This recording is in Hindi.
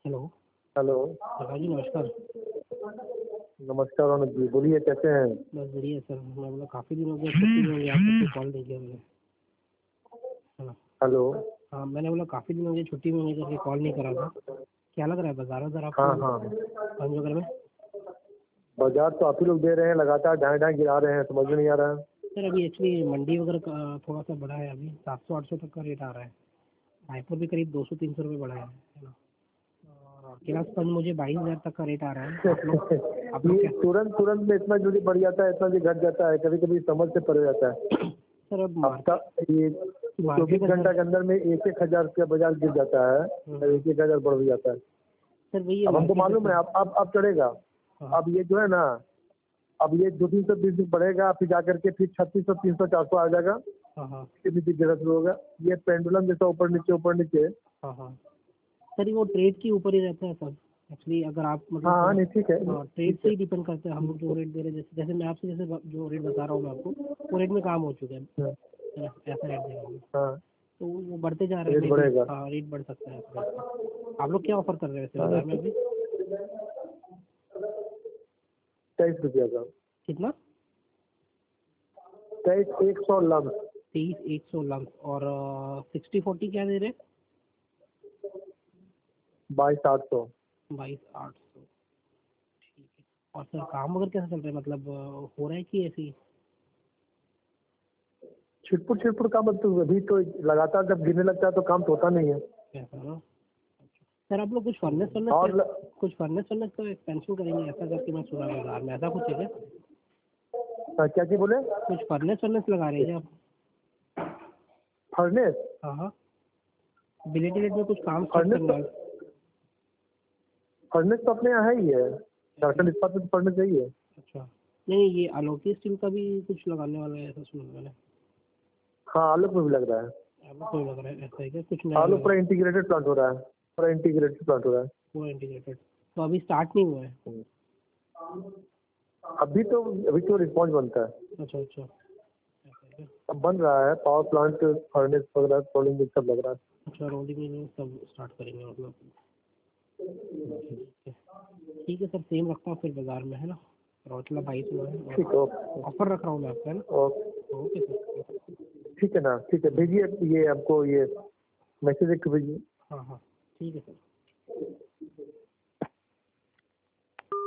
हेलो। हेलो। प्रकाश जी नमस्कार। नमस्कार अनुज जी, बोलिए कैसे हैं? बस बढ़िया सर। मैं बोला काफ़ी दिन हो गया, छुट्टी में हो गया, आपको कोई कॉल नहीं किया मैंने, है ना। हेलो। हाँ, मैंने बोला काफ़ी दिन हो गए, छुट्टी में होने करके कॉल नहीं करा था। क्या लग रहा है बाजार वजार आपको हाँ हाँ, गंजोगर में? बाजार तो आप ही लोग दे रहे हैं, लगातार ढाई ढाई गिरा रहे हैं, समझ में नहीं आ रहा है। सर अभी एक्चुअली मंडी वगैरह का थोड़ा सा बढ़ा है, अभी 700-800 तक का रेट आ रहा है। रायपुर भी करीब 200-300 रुपये बढ़ा है ना। और केला स्पंज मुझे 22,000 तक का रेट आ रहा है। आप लोग ये क्या तुरंत तुरंत में इतना जल्दी बढ़ जाता है, इतना जल्दी घट जाता है, कभी कभी समझ से परे जाता है। सर अब हफ्ता ये 24 घंटा के अंदर में 1,000 रुपया बाजार गिर जाता है, 1,000 बढ़ भी जाता है। सर वही अब हमको मालूम है अब चढ़ेगा। अब ये जो है ना, अब ये 200-300 दिन बढ़ेगा, फिर जाकर के फिर 3600, 300, 400 आ जाएगा, हाँ फिर नीचे गिरना शुरू होगा। ये पेंडुलम जैसा ऊपर नीचे। हाँ सर वो ट्रेड के ऊपर ही रहता है सर। एक्चुअली अगर आप हाँ हाँ, मतलब नहीं ठीक है। ट्रेड से ही डिपेंड करता है। हम लोग जो रेट दे रहे हैं, जैसे मैं आपसे जैसे जो रेट बता रहा हूँ मैं आपको, वो रेट में काम हो चुका है हाँ ना, ऐसा रेट दे रहा हूँ। हाँ, तो वो बढ़ते जा रहे हैं, रेट मे बी। बढ़ेगा। हाँ, रेट बढ़ सकता है ऐसा रेट का। आप लोग क्या ऑफर कर रहे हैं वैसे हाँ, बाजार में अभी? 23 रुपया का। कितना? 23,100 लम। 23,100 लम्स। और 60-40 क्या दे रहे हैं? 22,800। 22,800। ठीक है। और सर काम वगैरह कैसा चल रहा है, मतलब हो रहा है कि ऐसे ही? छिटपुट काम अब तो अभी तो लगातार जब गिरने लगता है तो काम तो होता नहीं है। ऐसा ना। सर आप लोग कुछ फर्नेस और वर्नेस का एक्सपेंशन करेंगे ऐसा करके मैं सुना बाजार में, ऐसा कुछ है क्या? क्या जी बोले? कुछ फर्नेस लगा रहे हैं क्या आप? फर्नेस? हाँ, बिलेट में कुछ काम स्टार्ट फर्नेस करना तो है। फर्नेस तो अपने यहाँ है ही है, झारखंड इस्पात में तो फर्नेस है ही है। अच्छा। नहीं, ये आलोकी स्टील का भी कुछ लगाने वाला है ऐसा सुना मैंने। हाँ, आलोक में भी लग रहा है। आप लोग को लग रहा है ऐसा है क्या, कुछ नया आलोक लगा? पूरा इंटीग्रेटेड प्लांट हो रहा है, पूरा इंटीग्रेटेड प्लांट हो रहा है। पूरा इंटीग्रेटेड तो अभी स्टार्ट नहीं हुआ है? अभी तो रिस्पॉन्स बनता है। अच्छा ऐसा है क्या? अब बन रहा है पावर प्लांट, फर्नेस वगैरह, सोलिंग सब लग रहा है। अच्छा, रोलिंग में सब स्टार्ट करेंगे मतलब। ठीक है। ठीक है सर, सेम रखता हूँ फिर बाजार में, है ना। रौतला 22 हुआ है ठीक और है, ऑफर रख रहा हूँ मैं आपका, है ना। Okay sir. ठीक है ना, ठीक है, भेजिए ये हमको ये मैसेज एक भेजिए। हाँ ठीक है सर।